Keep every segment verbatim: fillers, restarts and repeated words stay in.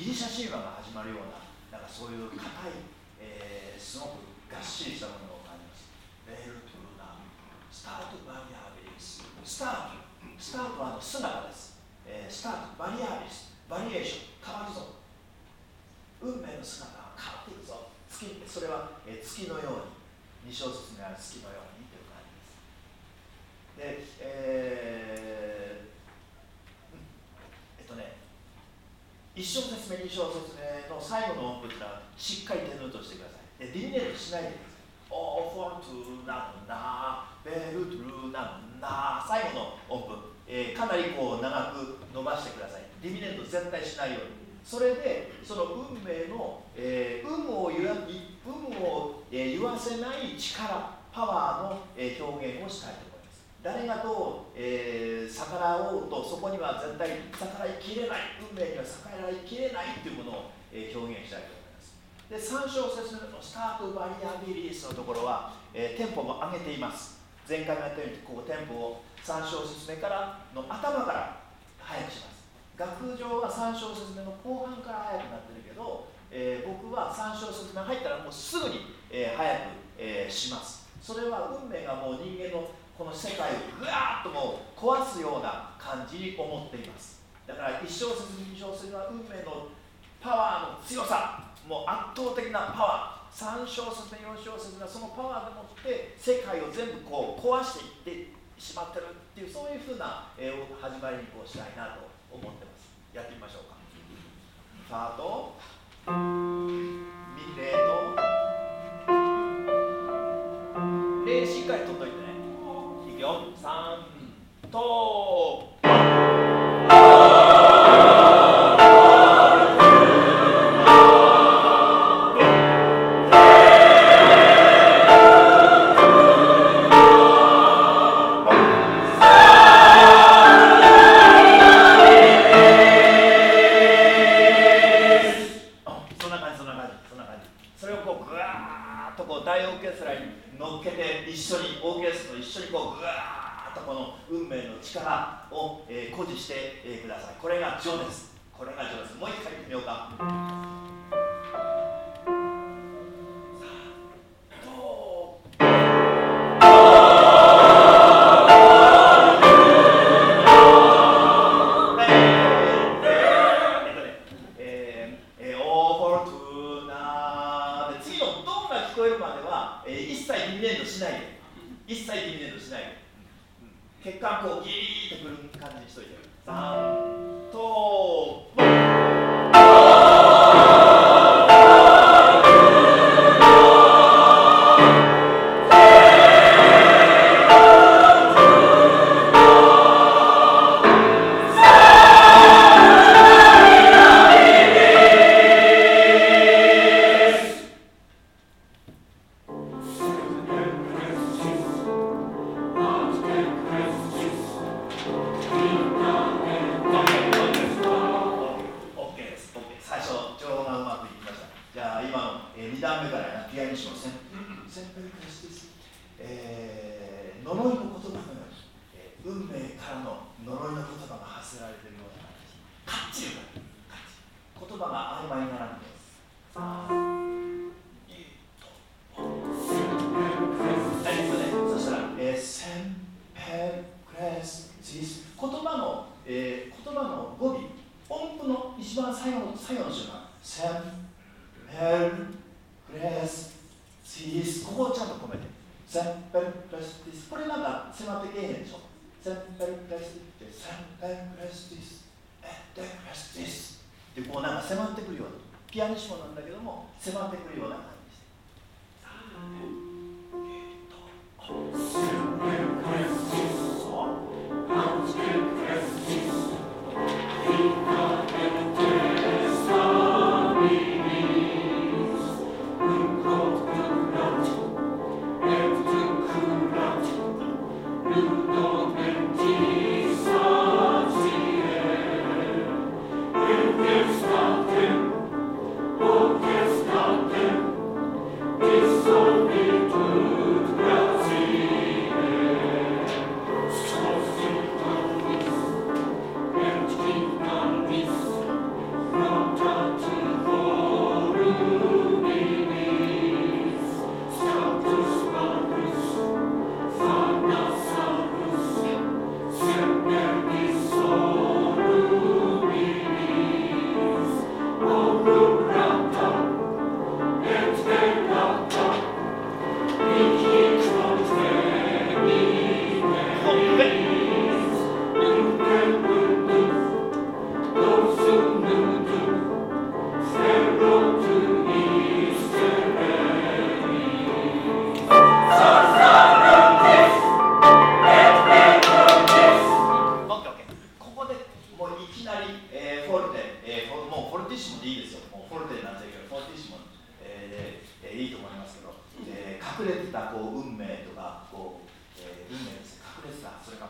ギリシャ神話が始まるような、なんかそういう硬い、えー、すごくがっしりしたものを感じます。ベールトゥルナスタートバリアビリス、スタートスタートはあの姿です、えー、スタートバリアビリス、バリエーション、変わるぞ、運命の姿が変わっていくぞ、月、それは、えー、月のように、に小節にある月のようにという感じです。で、えー、えっとねいち小節目、に小節目の最後の音符というのはしっかり手ノートしてください。で、ディミネートしないでください。オーフォントゥナムナベルトゥルナムナ、最後の音符、えー、かなりこう長く伸ばしてください。ディミネート絶対しないように。それでその運命の、えー、有無を言わ、有無を、えー、言わせない力、パワーの、えー、表現をしたいと思います。誰がどう、えー、逆らおうと、そこには絶対逆らいきれない、運命には逆らいきれないというものを、えー、表現したいと思います。で、さん小節目のスタートバリアビリースのところは、えー、テンポも上げています。前回もやったようにこうテンポをさん小節目からの頭から速くします。楽譜上はさん小節目の後半から速くなってるけど、えー、僕はさん小節目入ったらもうすぐに、えー、速く、えー、します。それは運命がもう人間のこの世界をぐわーっともう壊すような感じに思っています。だからいち小節に小節は運命のパワーの強さ、もう圧倒的なパワー、さん小節目よん小節がそのパワーでもって世界を全部こう壊していってしまってるっていう、そういうふうな、えー、始まりにこうしたいなと思ってます。やってみましょうか。ファとミレとレしっかり取っといてね。いくよ、さんと力を、えー、誇示して、えー、ください。これが情です。これが情です。もう一回言ってみようか。次のドンが聞こえるまでは、えー、一切ディミネントしないで。一切ディミネントしないで。血管こうギーッとくる感じにしといて。さんと Not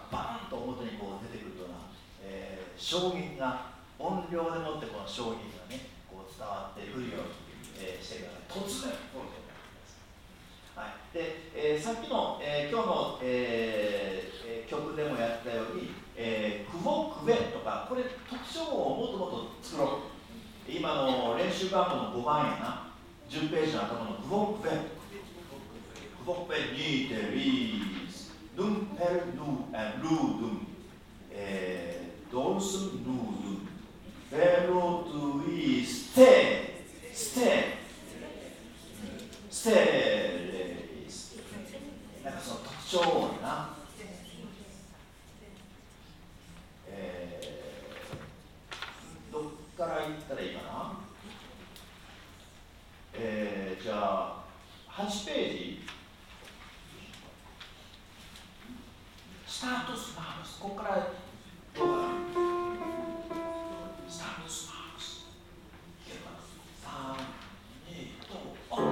バーンと表にこう出てくるような、えー、衝撃が音量でもってこの衝撃がねこう伝わってくるように、えー、してください。突然こういうことになります。はい、で、えー、さっきの、えー、今日の、えー、曲でもやったように、えー、クボクベとかこれ特徴をもっともっと作ろう。今の練習番号のごばんやな、じゅっページの頭のクボクベクボクベニーテリーズヌンペルヌールードゥン、えー、ドルスヌードゥンベロトゥイステステステレイス、なんかその特徴をな、えー、どっから言ったらいいかな、えー、じゃあはちページスタートスマース、ここからどうかな、スタートスマースいけるかな、さん、に、と、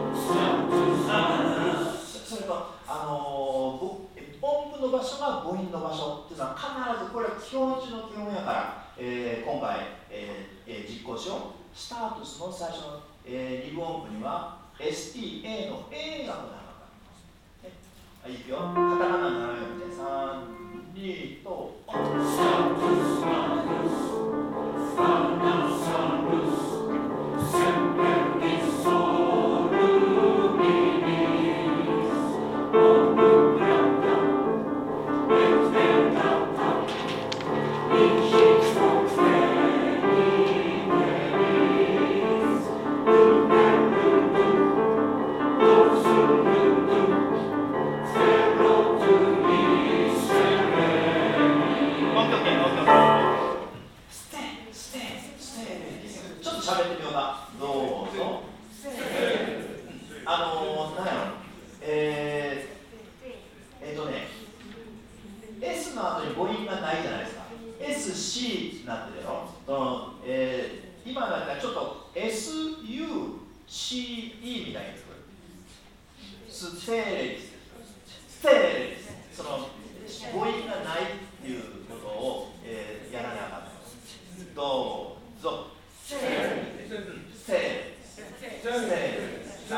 あそれと、あのー、音符の場所が母音の場所っていうのは必ずこれは基本中の基本やから、えー、今回、えーえー、実行しよう。スタートスの最初の、えー、リブ音符には エスティーエー の A がこだわる。はい、いくよ。カタカナの並べようね。さん、にと、スタートスマース、ファナサルス、センペリソルミニス、オブラタ、エクテタタ、イヒクフォフェニメリス、ルメルル、ドスルル、セロトゥリセレニ。オッケーオッケーオッケーオッケー。ステステステちょっと喋ってみようか。どうぞ。あのー、何やろ、えー、えーとね S の後に母音がないじゃないですか。 エスシー になってるよ。その、えー、今だったらちょっと エスユーシーイー みたいに作る。ステーレスステーレス、その母音がないっていうことを、えー、やらなあかん。どうぞ。ステーレスステーレスステーレス、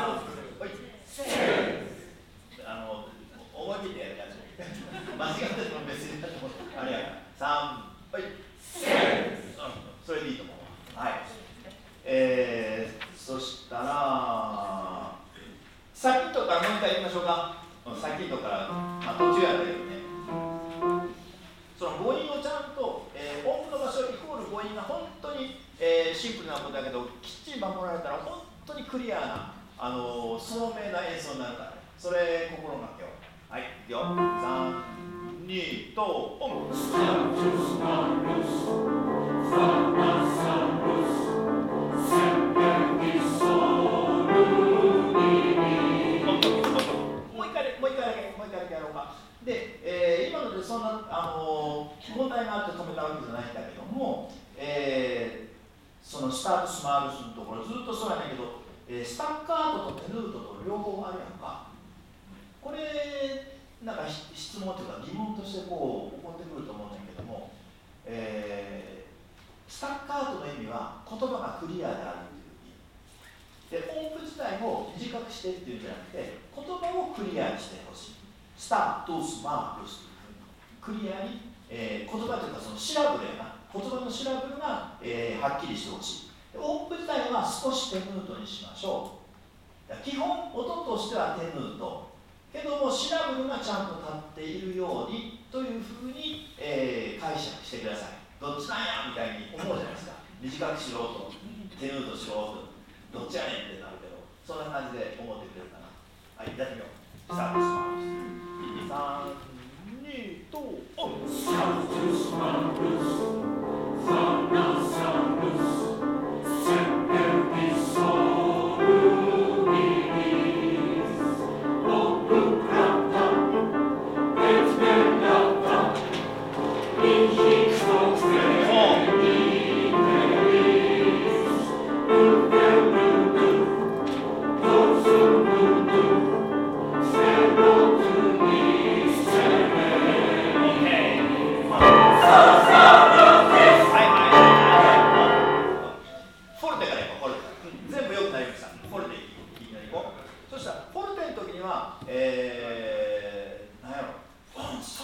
あの思い切ってやるやつ間違ってても別にあれやからさん、はい、それでいいと思う。はい、えー、そしたらさっきとからもう一回言いましょうか。さっきとから、まあ、途中やったけどね、その母音をちゃんと、えー、音符の場所イコール母音が本当に、えー、シンプルなことだけどきっちり守られたら本当にクリアな、あのー、聡明な演奏になるから、ね、それ心がけよう。はい、いくよ。さん、にと、オン。スタートスマルス、ファナサルス、センペリソルミニ。もう一回だけ、もう一回だけ、もう一回だけやろうか。で、えー、今のでそんな、あのー、問題があって止めたわけじゃないんだけども、えー、そのスタートスマルスのところずっとそうやねんけど、えー、スタッカートとテヌートと両方あるやんか。これなんか質問というか疑問としてこう起こってくると思うんだけども、えー、スタッカートの意味は言葉がクリアであるという意味で、音符自体を短くしてっていうんじゃなくて言葉をクリアにしてほしい。スタートスマルスクリアに、えー、言葉というかそのシラブルやな、言葉のシラブルが、えー、はっきりしてほしい。音符自体は少しテヌートにしましょう。基本音としてはテヌートけどもシラブルがちゃんと立っているようにというふうに、えー、解釈してください。どっちなんやみたいに思うじゃないですか。短くしろとテヌートしろとどっちやねんってなるけど、そんな感じで思ってくれるかな。はい、やってみよう。スタートします。さん、にと、オン。スタートします。ファナサルス、センペリソルミニス、オブラタ、エツメラタ、イヒクフォフェニメリス、ルベルル、ドスルル、セロトゥ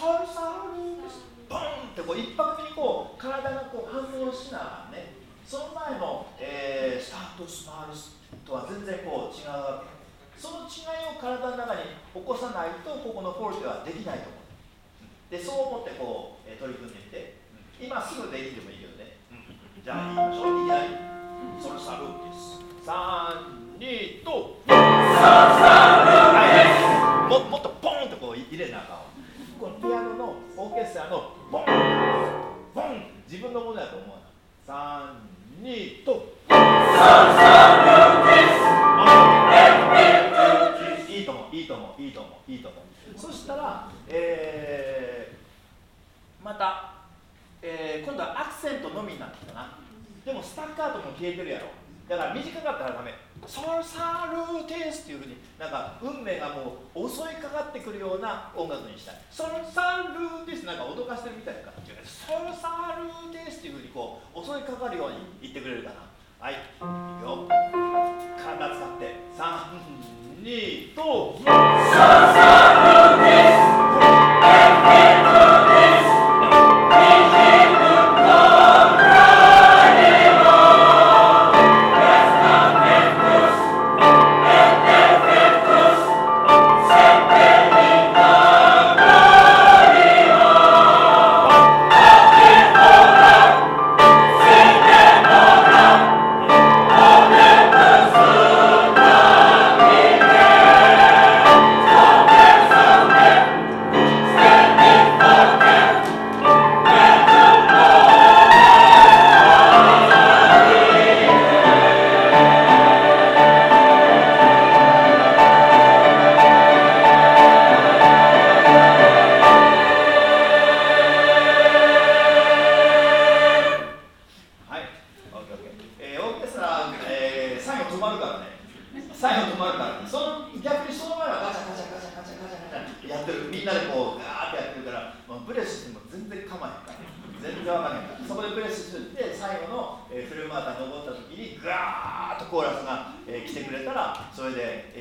ソルサルです。ボンってこう一拍にこう体がこう反応しながらね、その前の、えー、スタートスマールとは全然こう違うわけ。その違いを体の中に起こさないとここのフォルテはできないと思う。でそう思ってこう、えー、取り組んでみて、今すぐできてもいいけどね。じゃあ言いましょう。いきなりソルサルです。さん、にとソルサル、はい、も, もっとポンとこう入れなあかん。このピアノのオーケストラのボンボン、自分のものだと思うな。さん、にとソルサルです。いいと思う、いいと思う、いいと思う、いいと思う。そしたら、えー、また、えー、今度はアクセントのみになってきたな。でもスタッカートも消えてるやろ。だから短かったらダメ。ソルサルテスっていうふうになんか運命がもう襲いかかってくるような音楽にしたい。ソルサルテスなんか脅かしてるみたいだから違う。ソルサルテスっていうふうにこう襲いかかるように言ってくれるかな。はい、いくよ。体使ってさん、にとソルサルテス。それで